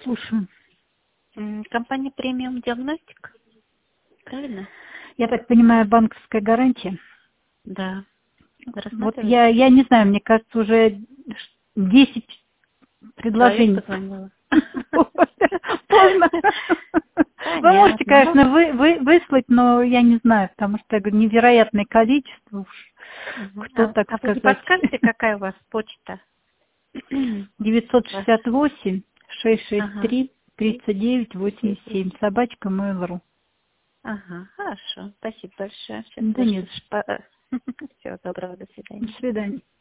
слушаю. Компания премиум диагностик, правильно? Я так понимаю, банковская гарантия. Да. Вот я не знаю, мне кажется, уже 10 предложений. Позвонила. Поздно. Вы можете, Понятно. конечно, выслать, но я не знаю, потому что, я говорю, невероятное количество уж. Кто, так А вы не сказать, подскажете, какая у вас почта? 968 Ага. 663 3987 собачка Mail.ru. Ага, хорошо. Спасибо большое. Сейчас Да нет. вышлю. Всего доброго, до свидания. До свидания.